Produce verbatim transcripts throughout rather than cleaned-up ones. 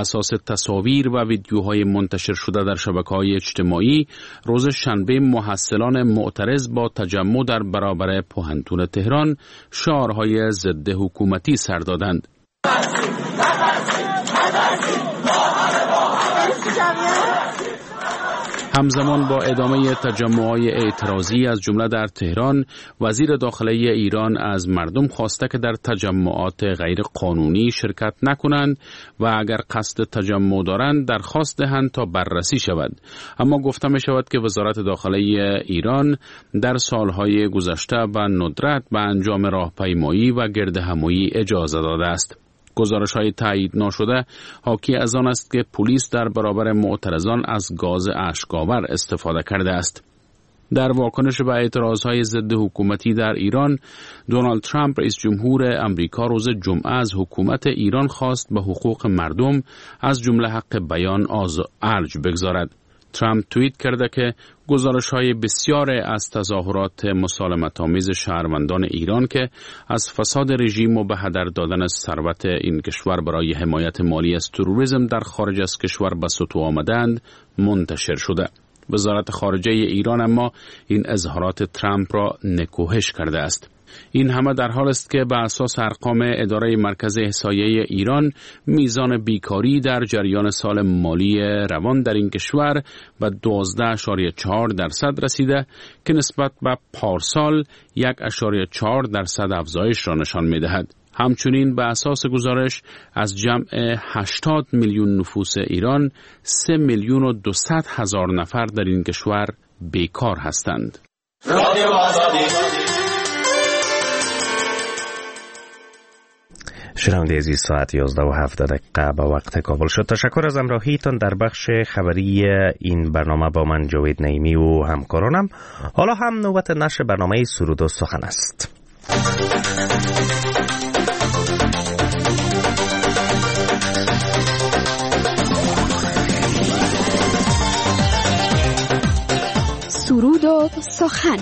اساس تصاویر و ویدیوهای منتشر شده در شبکه‌های اجتماعی، روز شنبه محصلان معترض با تجمع در برابر پوهنتون تهران شعارهای ضد حکومتی سر دادند. همزمان با ادامه تجمعات اعتراضی از جمله در تهران، وزیر داخله ایران از مردم خواسته که در تجمعات غیر قانونی شرکت نکنند و اگر قصد تجمع دارند درخواست دهند تا بررسی شود. اما گفته می شود که وزارت داخله ایران در سالهای گذشته به ندرت به انجام راهپیمایی و گردهمایی اجازه داده است. گزارش‌های تایید نشده حاکی از آن است که پلیس در برابر معترضان از گاز اشک‌آور استفاده کرده است. در واکنش به اعتراضهای ضد حکومتی در ایران، دونالد ترامپ رئیس جمهور امریکا روز جمعه از حکومت ایران خواست به حقوق مردم از جمله حق بیان ارج بگذارد. ترامپ توییت کرده که گزارش‌های بسیار از تظاهرات مسالمت‌آمیز شهروندان ایران که از فساد رژیم و به هدر دادن ثروت این کشور برای حمایت مالی از تروریسم در خارج از کشور به سطوح آمدند منتشر شده. وزارت خارجه ایران اما این اظهارات ترامپ را نکوهش کرده است. این همه در حال است که به اساس ارقام اداره مرکز احصایه ایران، میزان بیکاری در جریان سال مالی روان در این کشور به دوازده ممیز چهار درصد رسیده که نسبت به پارسال یک ممیز چهار درصد افزایش را نشان می‌دهد. همچنین به اساس گزارش از جمع هشتاد میلیون نفوس ایران، سه میلیون و دویست هزار نفر در این کشور بیکار هستند. رادیو آزادی. شنونده عزیز، ساعت یازده و هفت دقیقه به وقت کابل شد. تشکر از همراهیتان در بخش خبری این برنامه با من جاوید نعیمی و همکارانم. حالا هم نوبت نشر برنامه سرود و سخن است. سرود و سخن.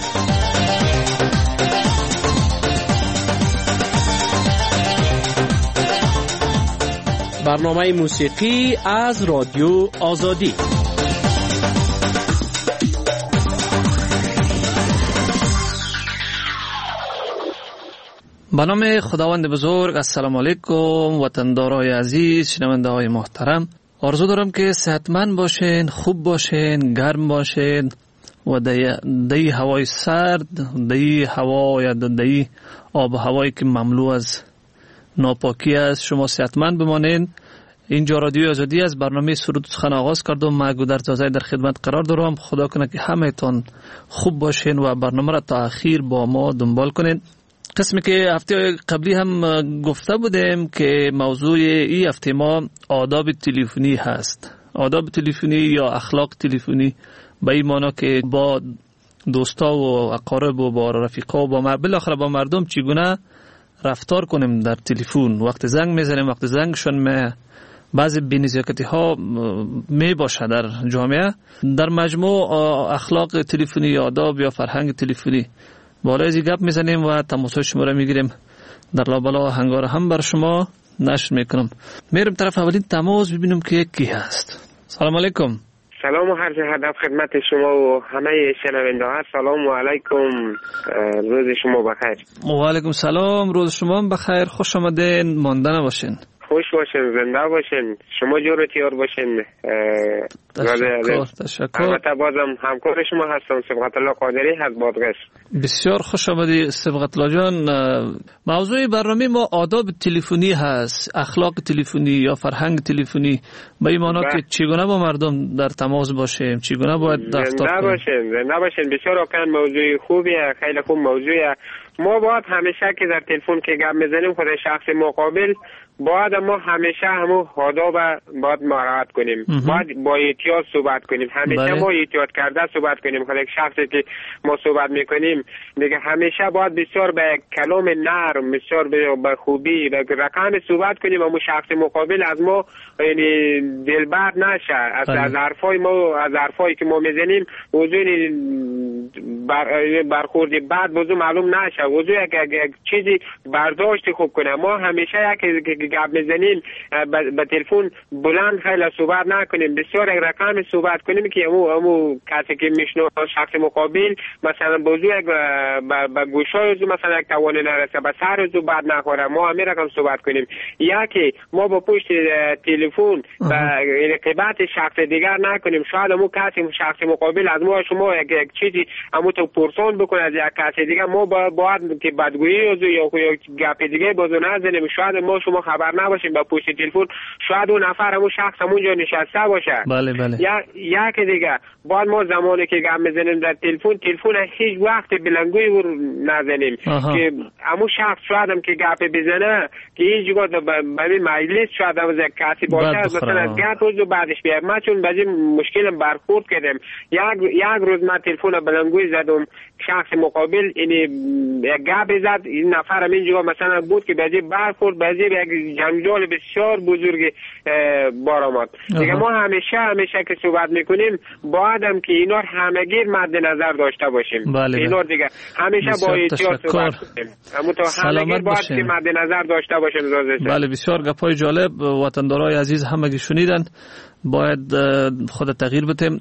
برنامه موسیقی از رادیو آزادی. به نام خداوند بزرگ، السلام علیکم وطندارای عزیز، شنونده های محترم. آرزو دارم که صحتمند باشین، خوب باشین، گرم باشین و دی هوای سرد، دی هوا یا دی آب هوایی که مملو از ناپاکی است شما صحتمند بمانین. اینجا رادیو آزادی از برنامه سرود و سخن آغاز کردم. من گودرز زازای در خدمت قرار دارم. خدا کنه که همه تان خوب باشین و برنامه را تا اخیر با ما دنبال کنین. قسمی که هفته قبلی هم گفته بودیم که موضوع این هفته ما آداب تلفنی هست. آداب تلفنی یا اخلاق تلفنی به این معنی که با دوستا و اقارب و با رفیقا و با بالاخره با مردم چگونه رفتار کنیم در تلفن. وقت زنگ میزنیم، وقت زنگشون می بعضی بی‌نزاکتی ها می باشه در جامعه. در مجموع اخلاق تلفنی یا آداب یا فرهنگ تلفنی بالای از گپ میزنیم و تماسهای شما را میگیریم. در لابلا هنگار هم بر شما نشر میکنم. میرم طرف اولین تماس ببینم که کی هست. سلام علیکم. سلام و عرض ادب خدمت شما و همه شنونده ها. سلام علیکم، روز شما بخیر. و علیکم سلام، روز شما بخیر. خوش آمدین، مانده نباشین. خوش باشین، زنده باشین، شما جور تیار باشین. تشکر تشکر. البته بازم همکار شما هستم، صبغت الله قادری هست بادغش. بسیار خوش آمدی صبغت الله جان. موضوع برنامه ما آداب تلفنی هست، اخلاق تلفنی یا فرهنگ تلفنی. به این معنی که چگونه با مردم در تماس باشیم، چگونه باید رفتار کنیم. زنده باشین، زنده باشین. بسیار واقعا موضوع خوبیه، خیلی خوب موضوعیه. ما باید همیشه که در تلفن که گپ میزنیم خود شخص مقابل باید ما همیشه همون آداب باید مراعات کنیم. باید با احتیاط احتیاط صحبت کنیم، همیشه بله. ما احتیاط کرده صحبت کنیم. خود یک شخصی که ما صحبت میکنیم دیگه همیشه باید بسیار به کلام نرم، بسیار به خوبی به رقم صحبت کنیم و شخص مقابل از ما یعنی دلبر نشه، از از حرفای ما، از حرفایی که ما میزنیم وضوع بر برخورد بعد وضوع معلوم نشه، وضوع یک یک چیزی برداشت خوب کنه. ما همیشه یک گپ میزنیم به تلفن بلند خیلی صحبت نکنیم، بسیار یک رقم صحبت کنیم که امو امو کسی که میشنو شخص مقابل مثلا وضوع به گوشای وضوع مثلا یک توان نرسه، به سر وضوع بعد نخوره. ما همین رقم صحبت کنیم، یا که ما با پشت تلفن به رقابت شخص دیگر نکنیم. شاید امو کسی شخص مقابل از ما شما یک یک چیزی امو تو پرسون بکنه از یک کسی دیگه، ما باید که بدگویی وضوع یا گپ دیگه بازو نزنیم. شاید ما شما خبر نباشیم به پشت تلفن شاید اون نفر همون شخص همونجا نشسته باشه. بله بله. یا یا که دیگه باید ما زمانی که گپ میزنیم در تلفن تلفن هیچ وقت بلنگوی نزنیم که همون شخص شاید هم که گپ بزنه که هیچ جگاه به مجلس شاید هم کسی باشه مثلا از گپ روز بعدش بیاد. ما چون بعضی مشکل برخورد کردیم، یک یک روز ما تلفن بلنگوی زدم، شخص مقابل این یک گپ زد، این نفر هم اینجا مثلا بود که بعضی برخورد، بعضی یک جنجال بسیار بزرگ بار آمد. دیگه ما همیشه همیشه که صحبت میکنیم باید هم که اینا همگی مد نظر داشته باشیم. بله اینا دیگه همیشه با احتیاط صحبت کنیم، اما تو همگی باید که مد نظر داشته باشیم. بله بسیار گپای جالب وطندارای عزیز همگی شنیدن، باید خود تغییر بدیم.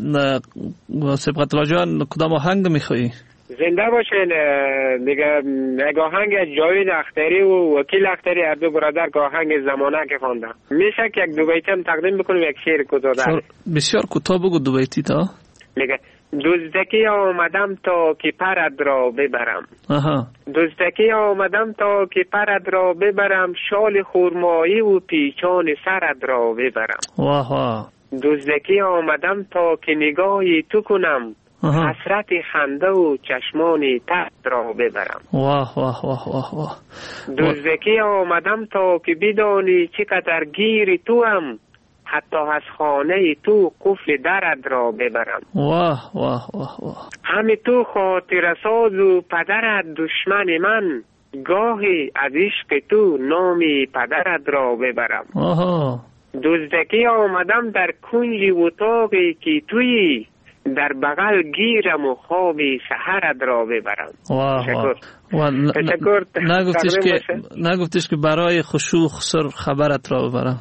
سبقت الله جان کدام آهنگ میخوایی؟ زنده باشین دیگه. یک آهنگ جاوید اختری و وکیل اختری هر دو برادر که آهنگ زمانه که خوندم، میشه که یک دو بیتی هم تقدیم بکنیم، یک شعر کوتاه. بسیار کوتاه بگو دو بیتی تا. میگه دزدکی آمدم تا که پرد را ببرم. آها. دزدکی آمدم تا که پرد را ببرم، شال خرمایی و پیچان سرد را ببرم. واه واه. دزدکی آمدم تا که نگاهی تو کنم، حسرت خنده و چشمانی تحت را ببرم. واه واه واه واه واه. دزدکی آمدم تا که بدانی چقدر گیر تو هم، حتی از خانه تو قفل درد را ببرم. واه واه واه واه. همه تو خاطر ساز و پدرت دشمن من، گاهی از عشق تو نامی پدرت را ببرم. آها. دزدکی آمدم در کنج اتاقی که توی، در بغل گیرم و خوابی سحرت را ببرم. واه واه. تشکر. نگفتش که نگفتش که برای خشوع خسر خبرت را ببرم.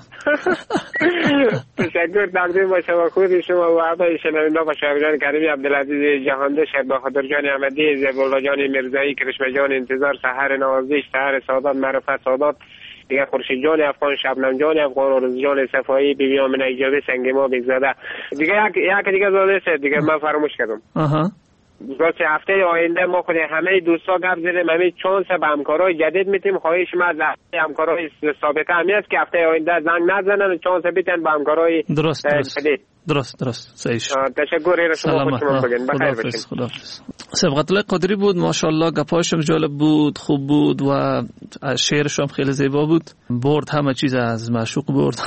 تشکر. تقدیم با شما خود شما و عبای شنونده و شاگردان کریمی عبدالعزیز جهانده، شهر بهادر جان احمدی، زیبالله جان مرزایی، کرشمه جان انتظار، سحر نوازش، سحر سعادت، معرفت سعادت دیگه، خورشید جان افغان، شبنم جان افغان، آرزو جان صفایی، بیبی آمنه ایجابی، سنگ ما بگزاده دیگه. یک یک دیگه زاده شد دیگه، من فراموش کردم. آها. راست هفته آینده ما خود همه دوستا گپ زدیم، همه چانس به همکارای جدید میتیم. خواهش ما از همکارای سابقه همی است که هفته آینده زنگ نزنن، چانس بیتن به همکارای درست درست جدید. درست درست صحیح شد. تشکر. اینا شما خوشتون بگین. بخیر باشین. خداحافظ. سبقت الله قادری بود، ماشاءالله گپاش هم جالب بود، خوب بود و شعرش هم خیلی زیبا بود. برد همه چیز از معشوق برد.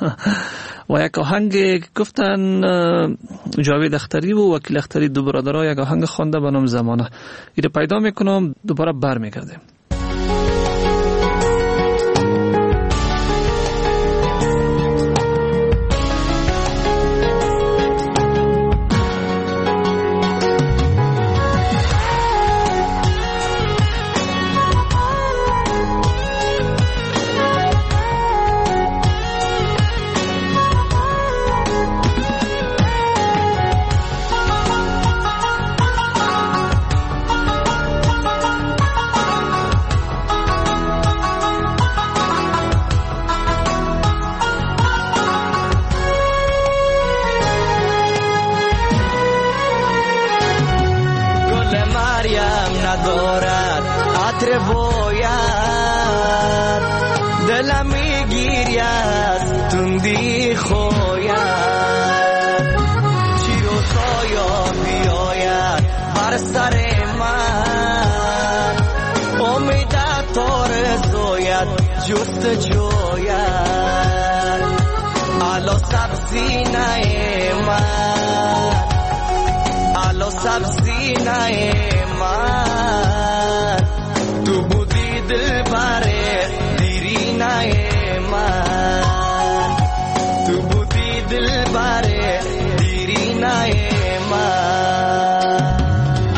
و یک آهنگ گفتن جاوید اختری و وکیل اختری دو برادرها یک آهنگ خوانده به نام زمانه. اینو پیدا میکنم دوباره برمیگردیم. جست جوید آلو سبزی نای من آلو سبزی نای من تو بودی دل باره دیری نای من تو بودی دل باره دیری نای من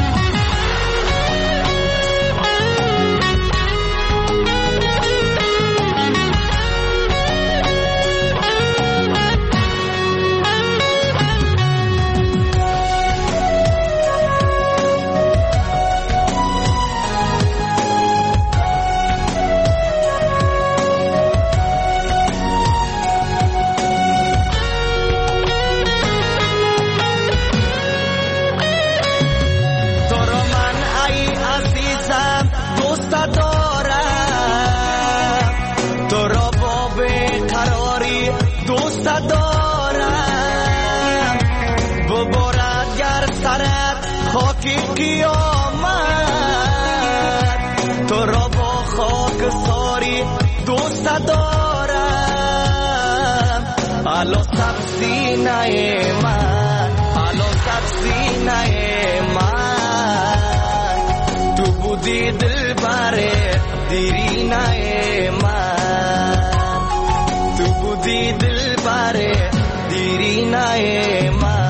خاکی قیامت تو را با خاک ساری دوست دارم آلو سبزی نای من آلو سبزی نای من تو بودی دل باره دیری نای من تو بودی دل باره دیری نای من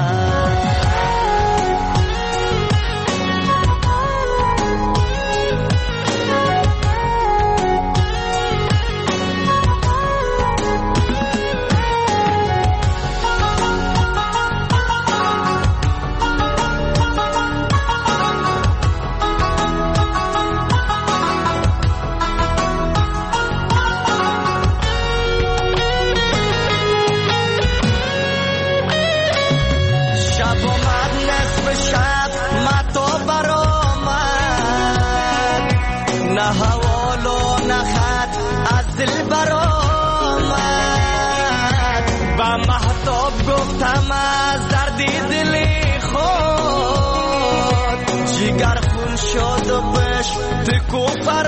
گفتم از دردی دلی خود جگر خون شد و بش تکو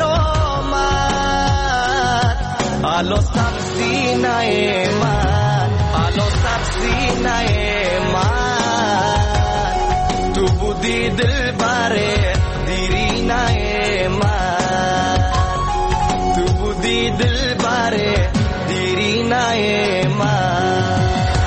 فرامد آلو سبزی نای من آلو سبزی نای من تو بودی دل باره دیری نای من تو بودی دل باره دیری نای من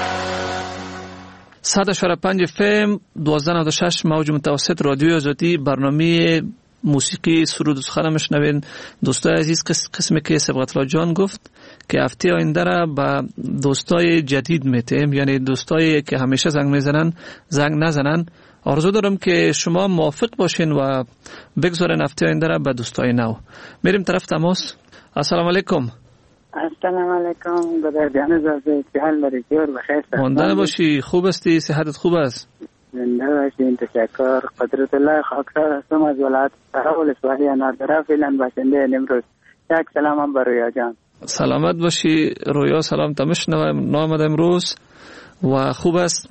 صد و پنج اف ام دوازده نود و شش موج متوسط رادیو آزادی برنامه موسیقی سرود و سخن میشنوین. دوستای عزیز، قسمی که سبقت الله جان گفت که هفته آینده را با دوستای جدید میتیم، یعنی دوستایی که همیشه زنگ میزنن زنگ نزنن. آرزو دارم که شما موافق باشین و بگذارین هفته آینده را با دوستای نو. میریم طرف تماس. السلام علیکم. السلام علیکم برادر جان عزیز، چه حال داری؟ جور بخیر؟ مانده باشی؟ خوب هستی؟ صحتت خوب است؟ زنده باشین، تشکر. قدرت الله خاکسار هستم از ولایت تهران ولسوالی نادره، فعلا باشنده نمروز. یک سلام هم بر رویا جان. سلامت باشی رویا، سلام تمشنوم نامد امروز و خوب است.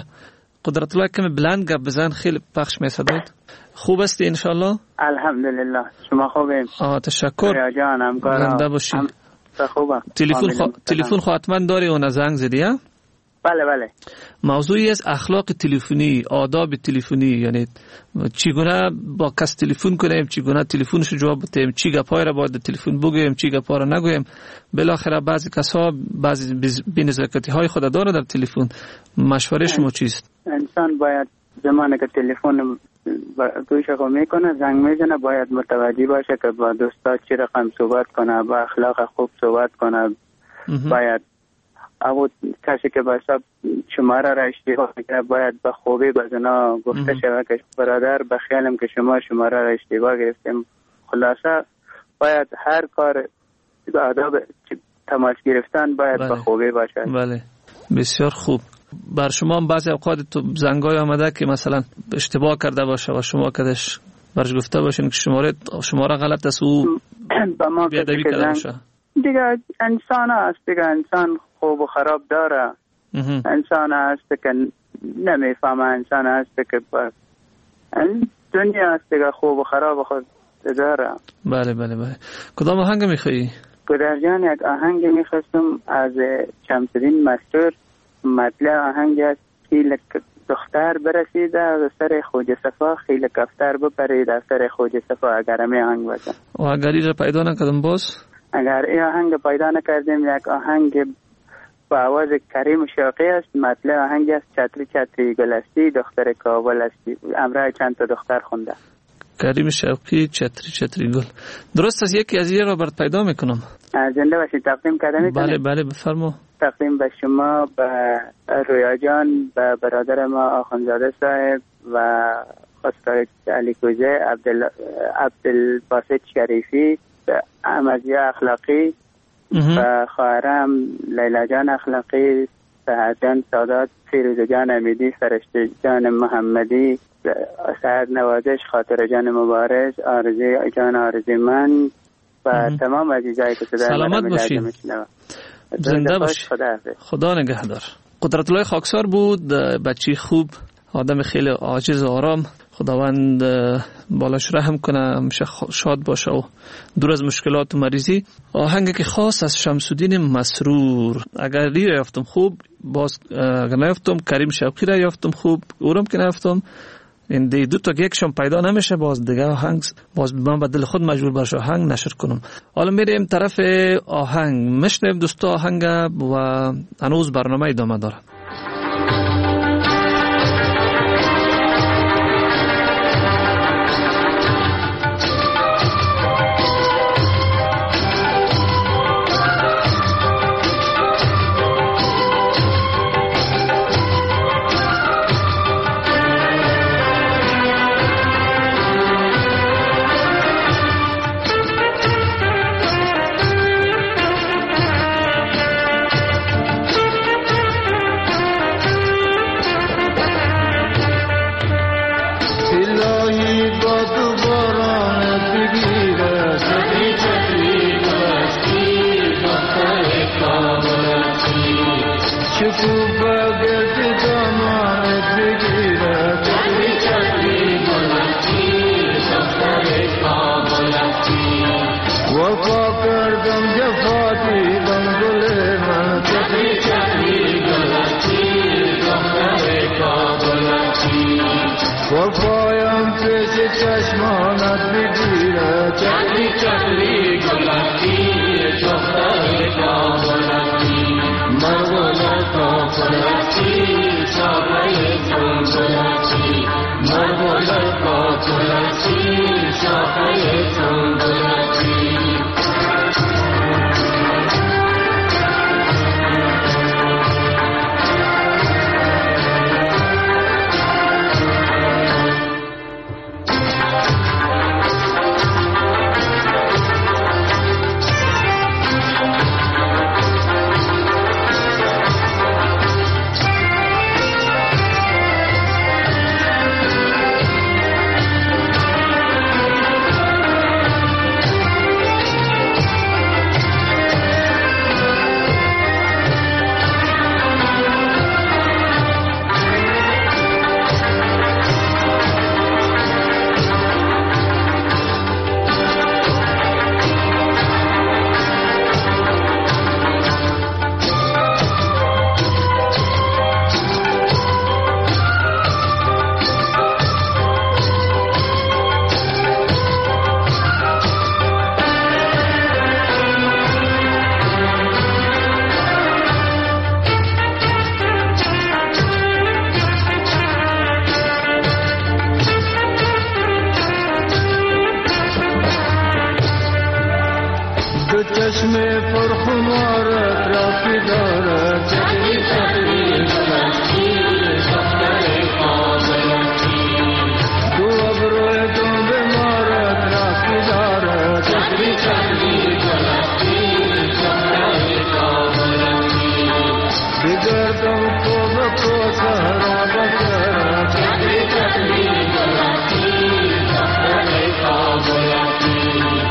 قدرت الله کمی بلند گپ بزن، خیلی پخش میصداد. خوب هستی انشالله؟ الحمدلله. شما خوبین؟ آه تشکر رویا جان. همکارم زنده باشی. هم... خوبه. تلفن خو... تلفن خو حتما داری و زنگ زدی ها؟ بله بله. موضوعی از اخلاق تلفنی، آداب تلفنی، یعنی چگونه با کس تلفن کنیم، چگونه تلفنش جواب بدیم، چی گپای را باید تلفن بگویم، چی گپا را نگویم. بالاخره بعضی کسا بعضی بی‌نزاکتی های خود داره در تلفن. مشوره شما چیست؟ انسان باید زمانی که تلفن گوش خو میکنه زنگ میزنه باید متوجه باشه که با دوستا چی رقم صحبت کنه، با اخلاق خوب صحبت کنه. باید او کسی که با حساب شماره را اشتباه میکنه باید به خوبی بزنا گفته شود که برادر بخیالم که شما شماره را اشتباه گرفتیم. خلاصه باید هر کار آداب تماس گرفتن باید به خوبی باشه. بله بسیار خوب. بر شما هم بعضی اوقات تو زنگای آمده که مثلا اشتباه کرده باشه و شما کدش برش گفته باشین که شماره شماره غلط است و بیادبی کرده باشه؟ دیگه انسان هست، دیگه انسان خوب و خراب داره. انسان هست که نمیفهمه، انسان هست که دنیا هست دیگه خوب و خراب خود داره. بله بله بله. کدام آهنگ میخوایی؟ گودر جان، یک آهنگ میخواستم از شمس‌الدین مسرور. مطلع آهنگ است: خیل دختر برسیده از سر خواجه صفا، خیل کفتر بپرید از سر خواجه صفا. اگر همی آهنگ باشه و اگر ایره پیدا نکردم باز، اگر این آهنگ پیدا نکردیم، یک آهنگ با آواز کریم شوقی است. مطلع آهنگ است: چتری چتری گلستی، دختر کابل استی. امرای چند تا دختر خونده. کریم شوقی، چتری چتری گل. درست است. یکی از این را برات پیدا میکنم. زنده باشید. تقدیم کرده میتونید؟ بله بله بفرما. تقدیم به شما، به رویا جان، به برادر ما آخوندزاده صاحب و خواستار علی کوزه، عبدال عبدالباسط شریفی، احمدیه اخلاقی، و خواهرم لیلا جان اخلاقی، سهر جان سادات، فیروز جان امیدی، فرشته جان محمدی، سعد نوازش، خاطر جان مبارز، آرزی جان آرزی من و تمام عزیزایی که صدای سلامت باشید. زنده باشید. خدا, خدا نگهدار. قدرت الله خاکسار بود، بچی خوب، آدم خیلی عاجز و آرام. خداوند بالاش رحم کنه، همیشه شاد باشه و دور از مشکلات و مریضی. آهنگی که خاص از شمس‌الدین مسرور، اگر لی را یافتم خوب، باز اگر نیافتم کریم شوقی را یافتم خوب، اورم که نیافتم این دی دو تا یکشون پیدا نمیشه، باز دیگه آهنگ باز من به دل خود مجبور باشه آهنگ نشر کنم. حالا میریم طرف آهنگ، مشنویم دوستا آهنگ و هنوز برنامه ادامه داره.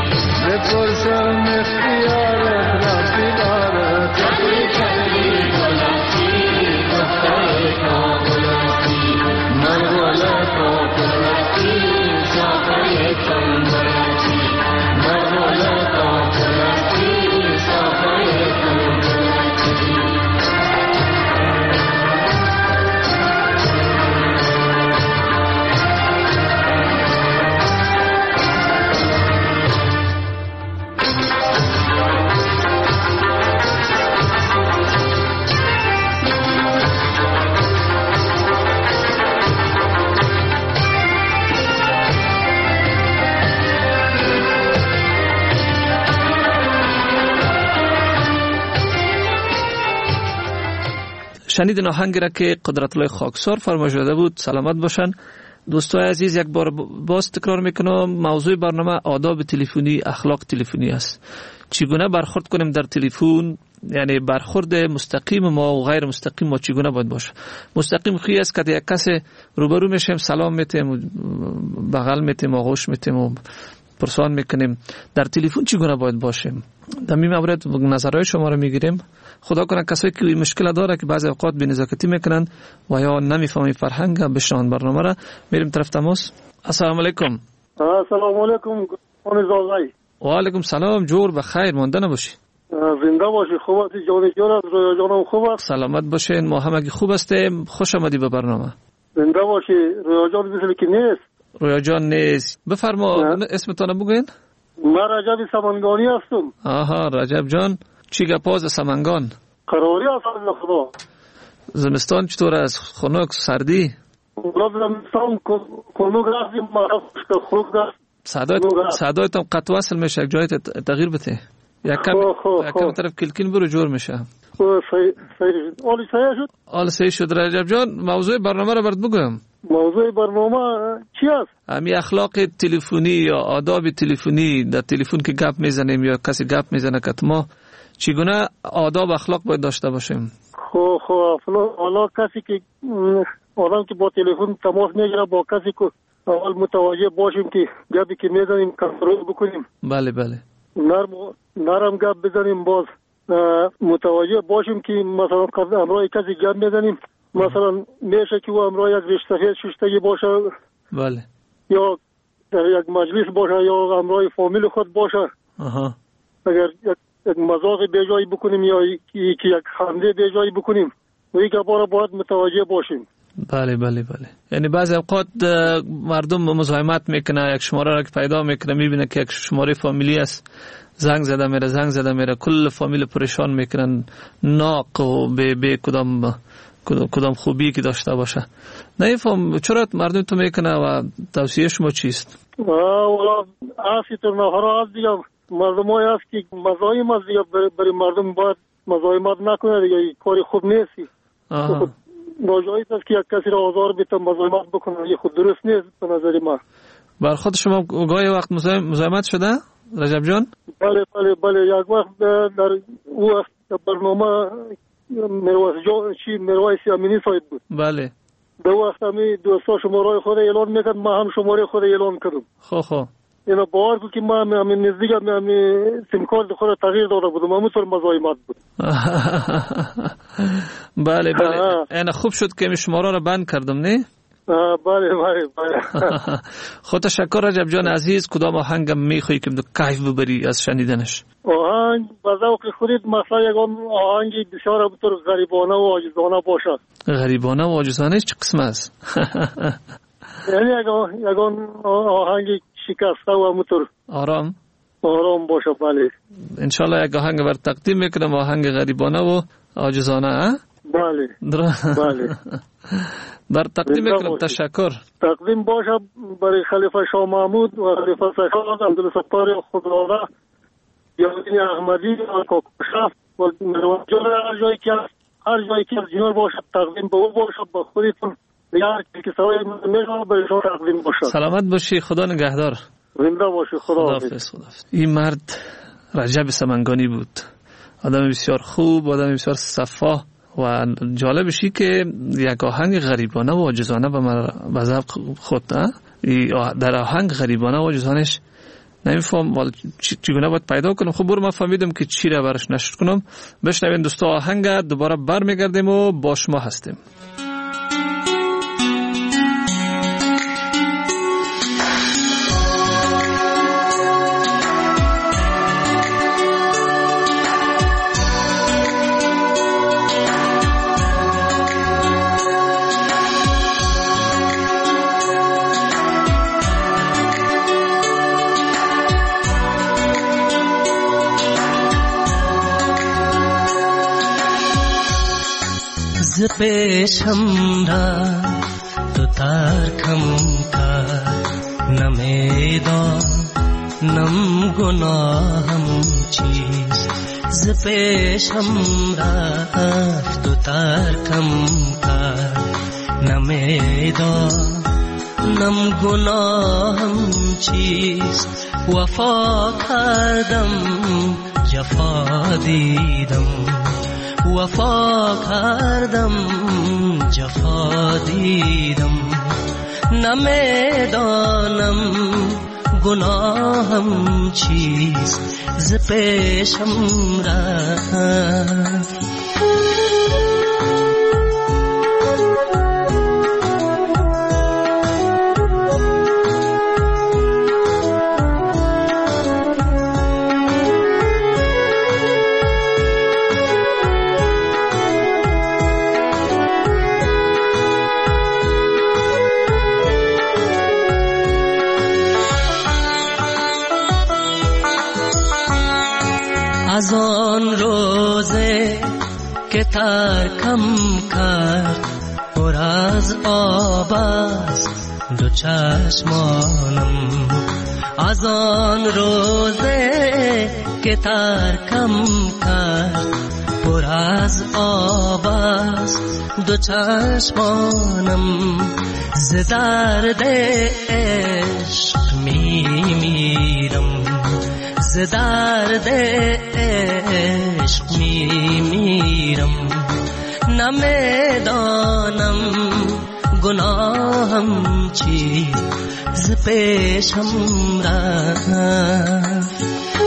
بپرسم اختیارت رفتی دارد شنیدن آهنگی را که قدرت الله خاکسار فرمایش داده بود. سلامت باشن دوستای عزیز. یک بار باز تکرار میکنم موضوع برنامه آداب تلفنی، اخلاق تلفنی است. چگونه برخورد کنیم در تلفن، یعنی برخورد مستقیم ما و غیر مستقیم ما چگونه باید باشه. مستقیم خیلی است که یک کس روبرو میشیم سلام میتیم، بغل میتیم، آغوش میتیم و پرسان میکنیم. در تلفن چگونه باید باشیم؟ در این مورد نظرهای شما رو میگیریم. خدا کنه کسایی که مشکل داره که بعضی اوقات بی‌نزاکتی میکنن و یا نمیفهمی فرهنگ بشنون برنامه را، میریم طرف تماس. السلام علیکم. السلام علیکم خانم زاغی. و علیکم سلام. جور بخیر مانده نباشی. زنده باشی. خوب هستی جان جان؟ رویا جانم خوب است؟ سلامت باشین. ما همگی خوب هستیم. خوش آمدی به برنامه. زنده باشی. رویا جان مثل که نیست. رویا جان نیست. بفرما اسمتون بگوین. من رجب سمنگانی هستم. آها رجب جان، چی گپاز سمنگان؟ قراری است خدا. زمستان چطور است؟ خنک سردی؟ زمستان خنک رفتیم ما خوب است. صدایت صدایتم قطع وصل میشه. یک جای تغییر بده. یک کم یک کم طرف کلکین برو جور میشه. صحیح صحیح. آل صحیح شد. آل صحیح شد. رجب جان موضوع برنامه را برات بگم. موضوع برنامه چی است؟ امی اخلاق تلفنی یا آداب تلفنی. در تلفن که گپ میزنیم یا کسی گپ میزنه که ما چگونه آداب اخلاق باید داشته باشیم؟ خب خب حالا کسی که آدم که با تلفن تماس میگیره با کسی که اول متوجه باشیم که گپی که میزنیم کنترل بکنیم. بله بله. نرم نرم گپ بزنیم، باز متوجه باشیم که مثلا امروز کسی گپ میزنیم مثلا میشه که و امروز یک رشته ششتگی باشه. بله. یا در یک مجلس باشه یا امروز فامیل خود باشه. آها. اگر یک یک مزاق بیجایی بکنیم یا یک یک خنده بیجایی بکنیم و یک بار باید متوجه باشیم. بله بله بله. یعنی بعضی اوقات مردم مزاحمت میکنه، یک شماره را که پیدا میکنه میبینه که یک شماره فامیلی است، زنگ زده میره زنگ زده میره کل فامیل پریشان میکنن، ناق و به به کدام کدام خوبی که داشته باشه. نمیفهم چرا مردم تو میکنه و توصیه شما چیست؟ والا اصلی تو نهارا از دیگه مردم های هست که مزاحم از دیگه برای مردم باید مزاحمت نکنه دیگه، کاری خوب نیستی. ناجایز است که یک کسی را آزار بیتم مزاحمت بکنه، یه خود درست نیست به نظر من. بر خود شما گاهی وقت مزاحمت شده رجب جان؟ بله بله بله. یک وقت در او وقت برنامه مرویس جان چی مرویس امینی صاحب بود. بله. دو وقت همی دوستا شماره خود اعلان میکرد، ما هم شماره خود اعلان کردم. خو خو. اینا باور کو که ما همین نزدیک همین سیم کارت خود تغییر داده بودم، همونطور مزاحمت بود. بله بله. اینا خوب شد که می شماره را بند کردم نه؟ بله بله بله. خود تشکر رجب جان عزیز. کدام آهنگم میخوایی که کیف ببری از شنیدنش؟ آهنگ با ذوق خودت، مثلا یک آهنگی بسیار بطور غریبانه و عاجزانه باشه. غریبانه و عاجزانه چه قسم است؟ یعنی یک یک آهنگی شکسته و همونطور آرام آرام باشه. بله انشالله یک آهنگ بر تقدیم میکنم، آهنگ غریبانه و عاجزانه. بله بله. بر تقدیم میکنم. تشکر. تقدیم باشه برای خلیفه شاه محمود و خلیفه سیاد عبدالستار خداوند، یادین احمدی و کاکوشا و مروجان هر جایی که هر جایی که جنور باشه تقدیم به او باشه. با خودتون یار که سوای میشون به شما تقدیم باشه. سلامت باشی. خدا نگهدار. زنده باشی. خدا حافظ. خدا حافظ. این مرد رجب سمنگانی بود، آدم بسیار خوب، آدم بسیار صفا و جالبشی که یک آهنگ غریبانه و عاجزانه به من به ذوق خود در آهنگ غریبانه و عاجزانش نمیفهم ولی چگونه باید پیدا کنم. خب برو من فهمیدم که چی را برش نشد کنم. بشنوین دوستا آهنگ، دوباره برمیگردیم و با شما هستیم. पेशम रा तो तार खम का नमेदा नम गुनाह हम चीज ز پیشم رفت و ترکم کرد، نمیدانم گناهم چیست، وفا کردم جفا دیدم، وفا کردم جفا دیدم، نمیدانم گناهم چیست، ز پیشم رفت. از آن روزه که ترکم کرد پر از آب است دو چشمانم، از آن روزه که ترکم کرد پر از آب است دو چشمانم، ز درد عشق می میرم، ز درد عشق می میرم، نمیدانم گناهم چیست، ز پیشم رفت.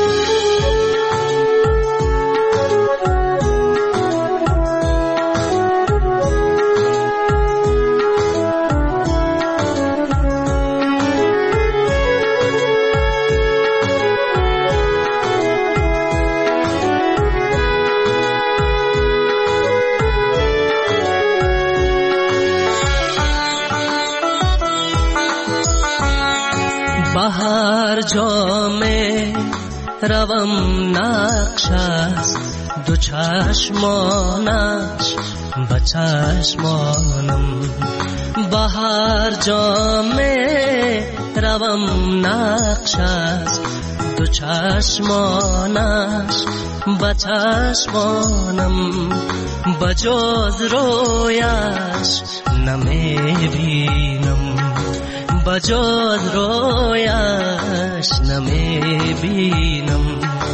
بهر جامه روم نقش است دو چشمانش به چشمانم، بهر جامه روم نقش است دو چشمانش به چشمانم، بجز رویش نمیبینم، بجز رویش نمیبینم،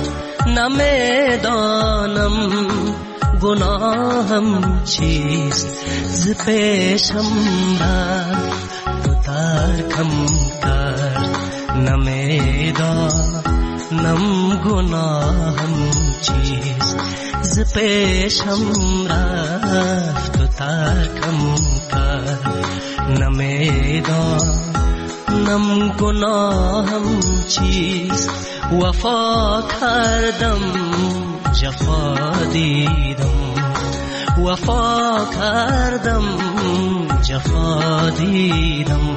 نمیدانم گناهم چیست، ز پیشم رفت و ترکم کرد، نمیدانم گناهم چیست، ز پیشم رفت و ترکم کرد، نمیدانم گناهم چیست، وفا کردم جفا دیدم، وفا کردم جفا دیدم،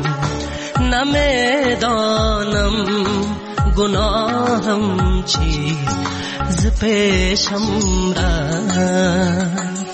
نمیدانم گناهم چیست، ز پیشم رفت.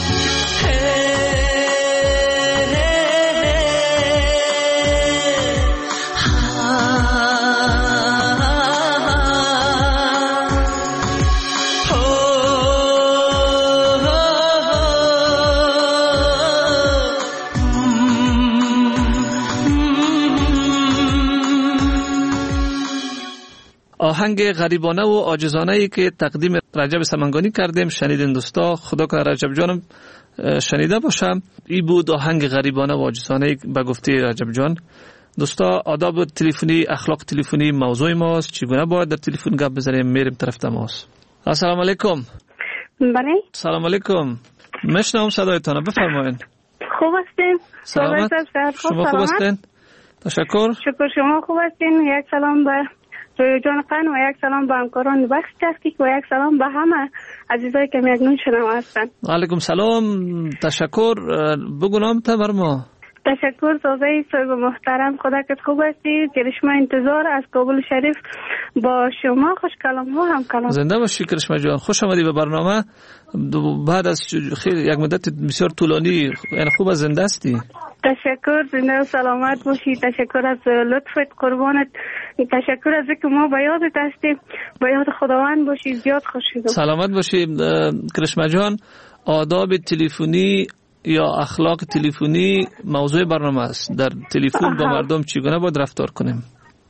آهنگ غریبانه و عاجزانه ای که تقدیم رجب سمنگانی کردیم شنیدین دوستا، خدا کنه رجب جانم شنیده باشم. این بود آهنگ غریبانه و عاجزانه ای به گفته رجب جان. دوستا آداب تلفنی، اخلاق تلفنی موضوع ماست، چگونه باید در تلفن گپ بزنیم، میریم طرف تماس. السلام علیکم. بله. سلام علیکم. میشنوم صدایتان، بفرمایید. خوب هستین؟ سلامت. شما خوب هستین؟ تشکر. شکر شما خوب هستین. یک سلام به روی جان قن و یک سلام به همکاران بخش تحقیق و یک سلام به همه عزیزایی که میگنون شنوا هستن. علیکم سلام، تشکر. بگو نام تا بر ما. تشکر زازه صاحب محترم، خدا که خوب هستی. کرشمه انتظار از کابل شریف با شما خوش کلام ها هم کلام. زنده باشی کرشمه جان، خوش آمدی به برنامه. بعد از خیلی یک مدت بسیار طولانی، یعنی خوب از زنده هستی. تشکر، زنده و سلامت باشی. تشکر از لطفت، قربانت. تشکر از اینکه ما به یادت هستیم، به یاد خداوند باشی. زیاد خوش شدم. سلامت باشی کرشمه جان. آداب تلفنی یا اخلاق تلفنی موضوع برنامه است. در تلفن با مردم چگونه باید رفتار کنیم؟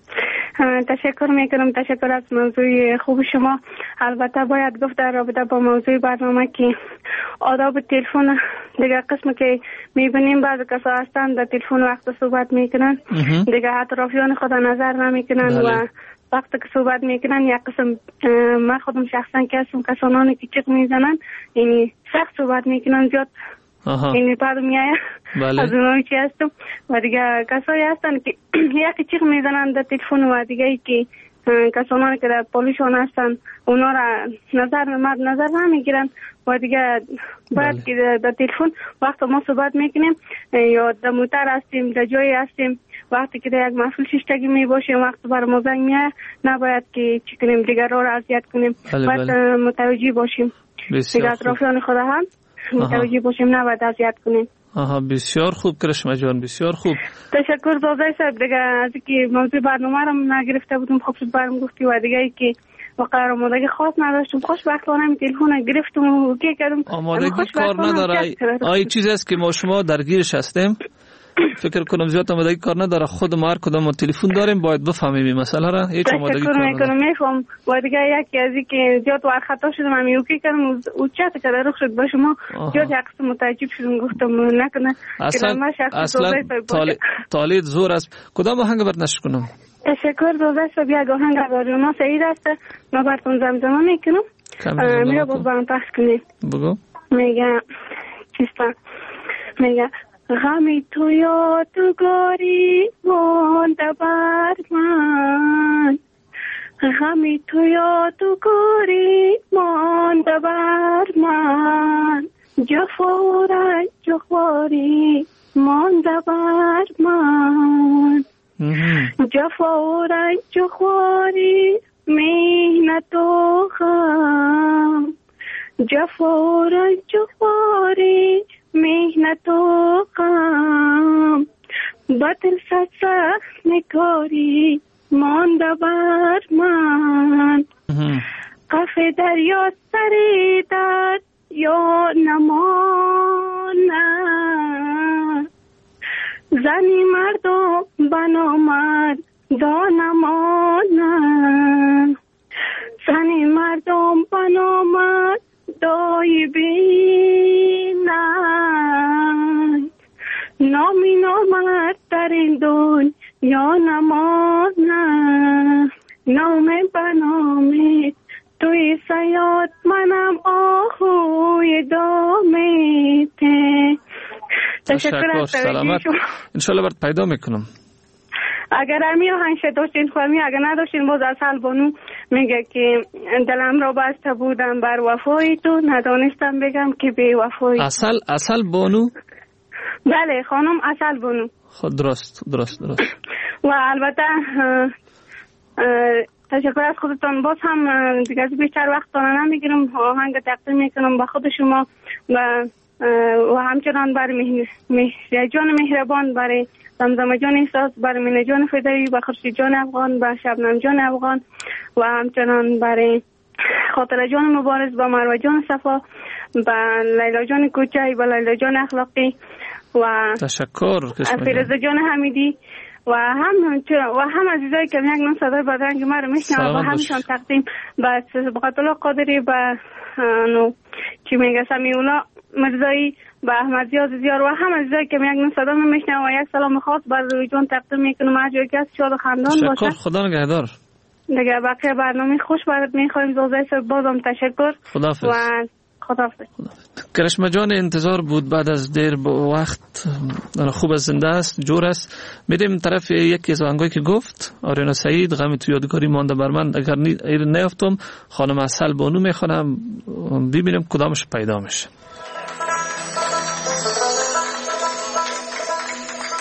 تشکر میکنم. تشکر از موضوع خوب شما. البته باید گفت در رابطه با موضوع برنامه که آداب تلفن دیگه قسم که میبینیم بعضی کسا هستن در تلفن وقت صحبت میکنن دیگه اطرافیان خود نظر نمیکنن و وقتی که صحبت میکنن یک قسم من خودم شخصا که هستم کسانانی که چیق میزنن یعنی سخت صحبت میکنن زیاد یعنی بعد میایه از اونایی که هستم و دیگه کسایی هستن که یکی چیق میزنن در تلفن و دیگه ای که کسانانی که در پولیشون هستن اونا را نظر مرد نظر نمیگیرن و دیگه باید که در تلفن وقت ما صحبت میکنیم یا در موتر هستیم در جایی هستیم وقتی که در یک محفل ششتگی می باشیم وقت بر ما زنگ میاد نباید که چی کنیم دیگر را اذیت کنیم باید متوجه باشیم دیگر اطرافیان خدا هم متوجه باشیم نباید اذیت کنیم. آها بسیار خوب کرشمه جان، بسیار خوب. تشکر زازه صاحب. دیگه از اینکه موضوع برنامه رو نگرفته بودم خوب شد برام گفتی و دیگه ای که واقعا آمادگی خاص نداشتم خوشبختانه تلفن گرفتم و اوکی کردم. آمادگی کار نداره. آی چیزی است که ما شما درگیرش هستیم. فکر کنم زیاد آمادگی کار نداره. خود ما هر کدام ما تلفن داریم باید بفهمیم این مسئله را. هیچ آمادگی کار نداره. تشکر میکنم میفهم. و دیگه یکی از اینکه زیاد وقت خطا شدم من اوکی کردم و چت کرده رخ شد با شما زیاد یک قسم متعجب شدم گفتم نکنه اصلا اصلا طالب زور است. کدام آهنگ برات نشر کنم؟ تشکر زوزه صاحب. یک آهنگ از آریانا سعید است ما براتون زمزمه میکنم میگه باز برام پخش کنید. بگو. میگه چیستا میگه غمی تو یادگاری مانده بر من غمی تو یادگاری مانده بر من جفا و رنج و خواری مانده بر من جفا و رنج و خواری مهنت و غم جفا و رنج و خواری مهنت و غم بدل صد سخت نکاری مانده بر من قف دریا سری داد یا نماند زنی مردم بنامد دانماند زنی مردم بنامد دای بینند نامی نامد در این دنیا نماند نام بنامید توی سیاد منم آهوی دامیته. تشکر سلامت. انشالله برات پیدا میکنم. اگر امی آهنگ داشتین خواهمی اگر نداشتین باز اصل بانو میگه که دلم را بسته بودم بر وفای تو ندانستم بگم که بی وفای. اصل اصل بانو؟ بله خانم اصل بانو. خود درست درست درست. و البته تشکر از خودتان. باز هم دیگه بیشتر وقت تانه نمیگیرم آهنگ تقدیم میکنم به خود شما و و همچنان برای مهر جان مهربان برای زمزمه جان احساس برای مینه جان فدایی و خورشید جان افغان و شبنم جان افغان و همچنان برای خاطر جان مبارز و مروه جان صفا و لیلا جان کوچه و لیلا جان اخلاقی و تشکر فیروزه جان حمیدی و هم و هم عزیزایی که یک نام صدای بدرنگ ما رو میشنن و همشان تقدیم به صبغت الله قادری و نو چی میگه سمیولا مرزایی و احمد زیاد زیار و هم عزیزایی که یک نام صدا میشنن و یک سلام خاص بر روی جان تقدیم میکنم هر جایی که از شاد و خندان باشه. تشکر. خدا نگهدار. دیگه بقیه برنامه خوش برات میخوایم. زوزه صاحب بازم تشکر. خداحافظ. و خداحافظ. کرشمه جان انتظار بود بعد از دیر وقت خوب از زنده است جور است. میریم طرف یکی از آهنگایی که گفت آریانا سعید غم تو یادگاری مانده بر من اگر نیافتم خانم اصل بانو میخوانم ببینیم کدامش پیدا میشه.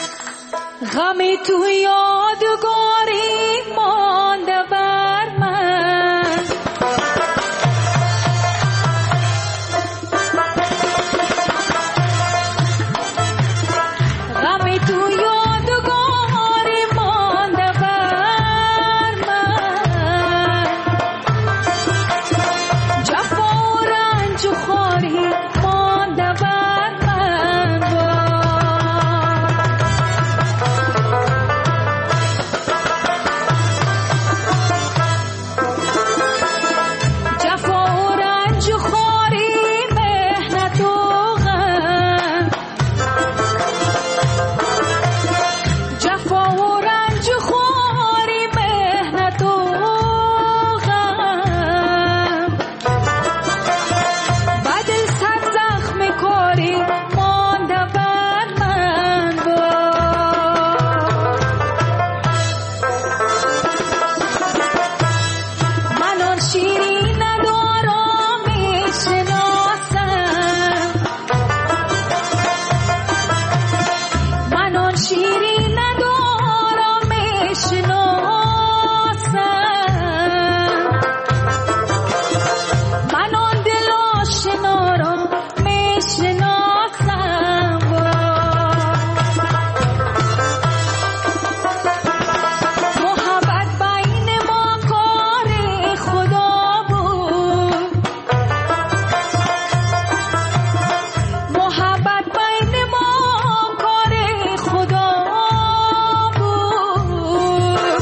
غم تو یادگاری مانده بر من، غم تو یادگاری مانده بر من، جفا و رنج و خواری مانده بر من جفا و رنج و خواری مهنت و غم، جفا و رنج و خواری مهنت و غم، بدل صد زخم کاری مانده بر من من آن شیری ندارم میشناسم، من آن شیری ندارم میشناسم، من آن دل آشنا را میشناسم، محبت بین ما کار خدا بود، محبت بین ما کار خدا بود،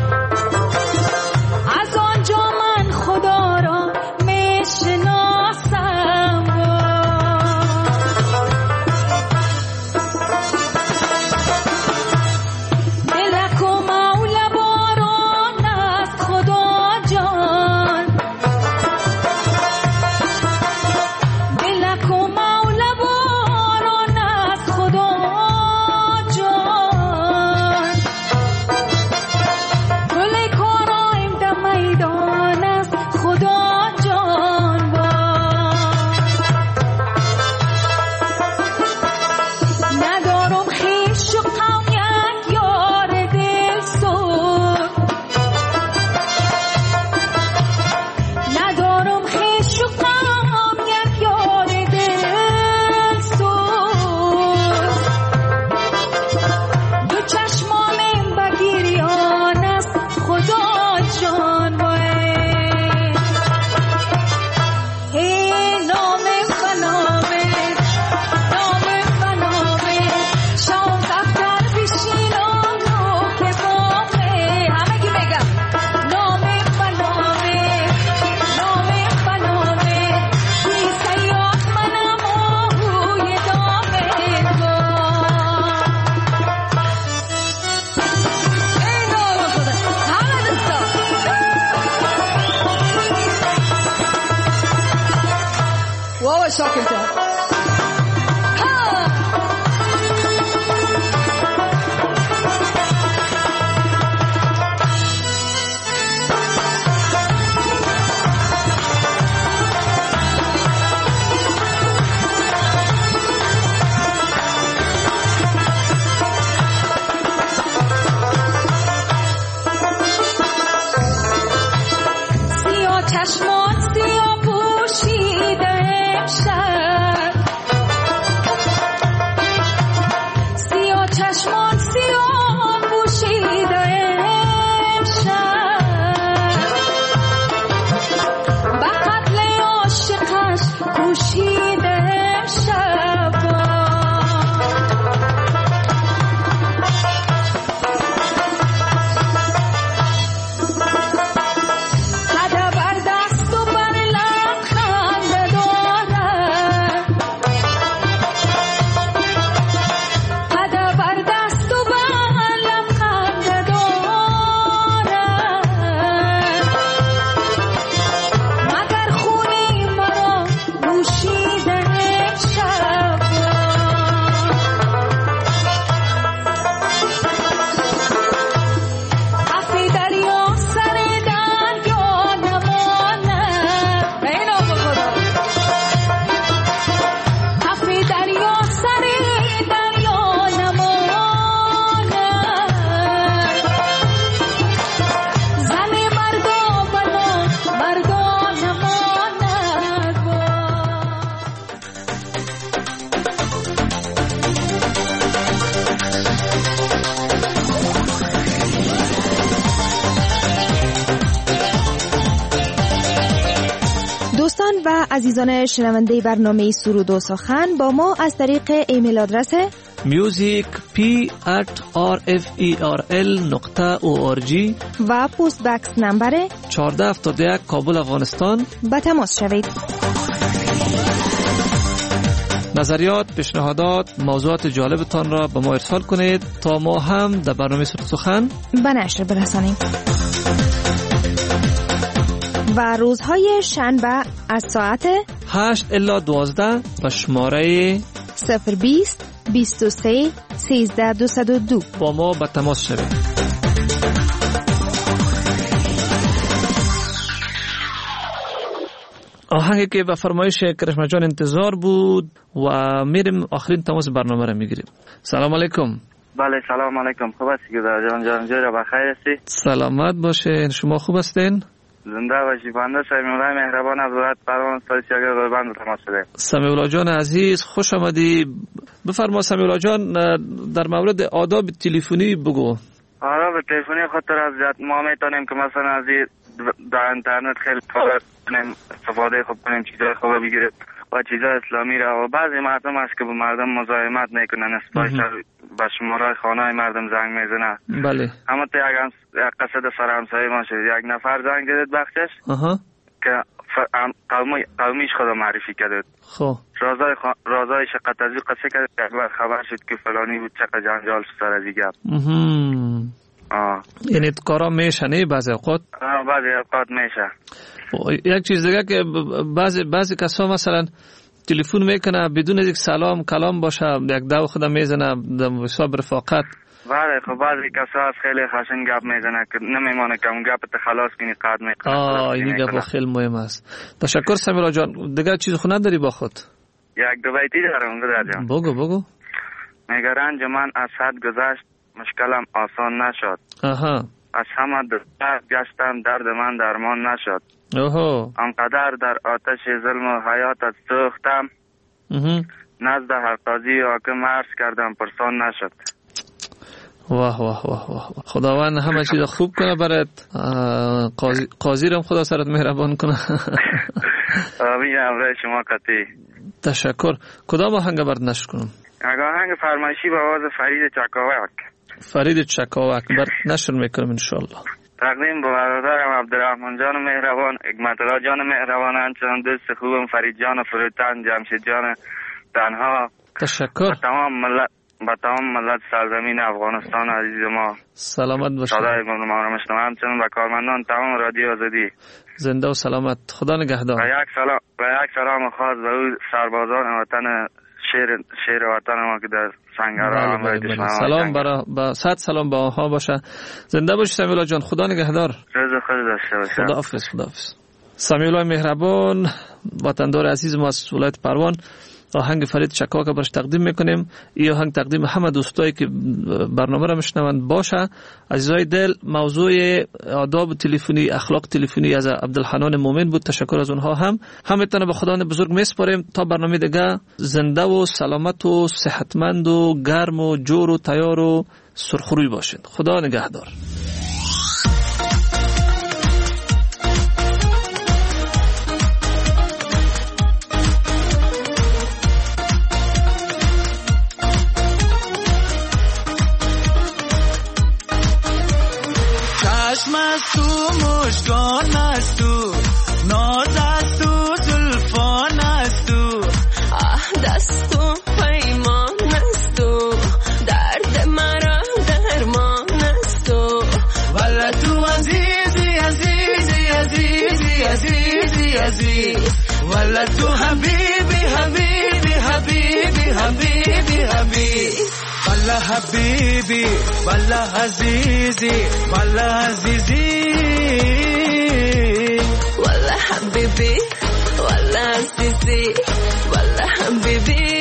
از آنجا من خدا را میشناسم، دلک و مولا باران است خدا جان، دلک و مولا باران است خدا جان، گل کارایم در میدان است خدا جان، ندارم خویش و غم یک یار دل سوز، ندارم خویش و غم یک یار دل سوز، دو چشمانم بگیریان است خدا جان، ای نام فنامه نام فنامه شام دفتر بشینم رو که بامه، همگی بگم نام فنامه نام فنامه بی سیاه منم آهوی دامه ای نام خدا همه دستا واو شاکر جان ها سیاه چشمان سیاه پوشیده امشب، عزیزان شنونده برنامه سرود و سخن با ما از طریق ایمیل آدرس music p at r f e r l نقطه او آر جی و پست بکس نمبر چهارده هفتاد و یک کابل افغانستان به تماس شوید. نظریات، پیشنهادات، موضوعات جالبتان را به ما ارسال کنید تا ما هم در برنامه سرود سخن به نشر برسانیم. و روزهای شنبه از ساعت هشت الی دوازده به شماره صفر بیست بیست و سه سیزده دویست و دو با ما به تماس شوید. آهنگی که به فرمایش کرشمه جان انتظار بود و میریم آخرین تماس برنامه را میگیریم. سلام علیکم. بله سلام علیکم. خوب هستی گذار جان جان جای را بخیر هستی؟ سلامت باشین. شما خوب هستین؟ زنده باشی. بنده سمیعالله مهربان از ولایت پروان استاد شاگرد غربند تماس شده. سمیعالله جان عزیز خوش آمدی. بفرما سمیعالله جان در مورد آداب تلفنی بگو. آداب تلفنی خاطر از جد ما میتونیم که مثلا از در اینترنت خیلی کار کنیم، استفاده خوب کنیم، چیزای خوب بگیریم و چیزای اسلامی را. و بعضی مردم هست که به مردم مزاحمت میکنن، اسپایش به شماره خانه مردم زنگ میزنه. بله. اما تا یک قصد سر همسایه ما شد، یک نفر زنگ زد بخشش آها که قومی قومیش خدا معرفی کرد. خب رازای خ... رازای شقت از قصه کرد که خبر شد که فلانی بود چقدر جنجال سر از گپ. آه. یعنی کارا میشه نه بعضی اوقات؟ آه بعضی اوقات میشه. یک چیز دیگه که بعضی بعضی کسا مثلا تلفن میکنه بدون یک سلام کلام باشه، یک دو خدا میزنه در حساب رفاقت. بله خب بعضی کسا از خیلی خشن گپ میزنه که نمیمانه که اون گپ خلاص کنی قد میکنه. آه این گپ خیلی مهم است. تشکر سمیعالله جان. دیگه چیز خو نداری با خود؟ یک دو بیتی دارم گذار جان. بگو بگو. میگه رنج من از حد گذشت مشکلم آسان نشد. آها. از همه درد گشتم درد من درمان نشد. اوه. آنقدر در آتش ظلم و حیاتت سوختم نزد هر قاضی حاکم عرض کردم پرسان نشد. واه واه واه واه. خداوند همه چیز خوب کنه برات. قاضی قاضی رو خدا سرت مهربان کنه. آمین. امر شما قطعی. تشکر. کدام آهنگ برات نشر کنم؟ آهنگ فرمایشی با آواز فرید چکاوک. فرید چکاوک برات نشر میکنم ان شاء الله. تقدیم به برادرم عبدالرحمن جان مهربان، حکمت الله جان مهربان، همچنان دوست خوبم فرید جان فروتن، جمشید جان تنها. تشکر. با تمام ملت با تمام ملت سرزمین افغانستان عزیز ما سلامت باشید. صدای ما را میشنوم، همچنان به کارمندان تمام رادیو آزادی زنده و سلامت. خدا نگهدار. و یک سلام و یک سلام خاص به او سربازان وطن شیر شیر وطن ما که در سنگرها هم باید دشمن سلام برا با صد سلام به آنها باشه. زنده باشی سمیعالله جان. خدا نگهدار. روز خوش داشته باش. خدا حافظ. خدا حافظ. سمیعالله مهربان وطندار عزیز ما از ولایت پروان آهنگ فرید چکاوک برش تقدیم میکنیم. این آهنگ تقدیم همه دوستایی که برنامه را میشنوند باشه. عزیزای دل، موضوع آداب تلفنی، اخلاق تلفنی از عبدالحنان مومن بود. تشکر از اونها. هم همتون به خداوند بزرگ میسپاریم تا برنامه دیگه زنده و سلامت و صحتمند و گرم و جور و تیار و سرخروی باشید. خدا نگهدار. چشم است تو، مژگان است تو، ناز است تو، زلفان است تو، عهد است تو، پیمان است تو، درد مرا درمان است تو. والا تو عزیزی عزیزی عزیزی عزیزی عزیز، والا تو حبیبی حبیبی حبیبی حبیبی حبیبی، والا حبیبی والا عزیزی والا عزیزی، والا حبیبی والا عزیزی والا حبیبی.